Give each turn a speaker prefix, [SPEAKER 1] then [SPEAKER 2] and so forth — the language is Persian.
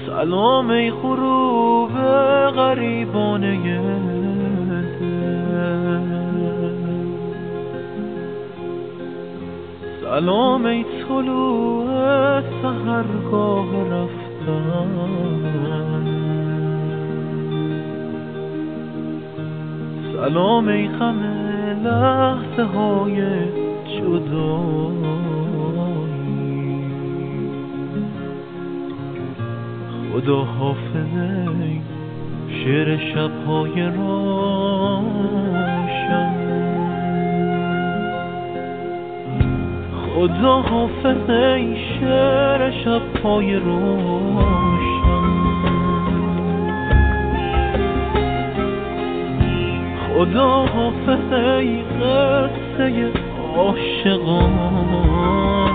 [SPEAKER 1] سلام ای غروب غریبانه سلام ای طلوع سحرگاه رفتن سلام ای غم لحظه های جدایی خدا حافظ ای شعر شب‌های روشن خدا حافظ ای شعر شب‌های روشن خدا حافظ ای قصه عاشقان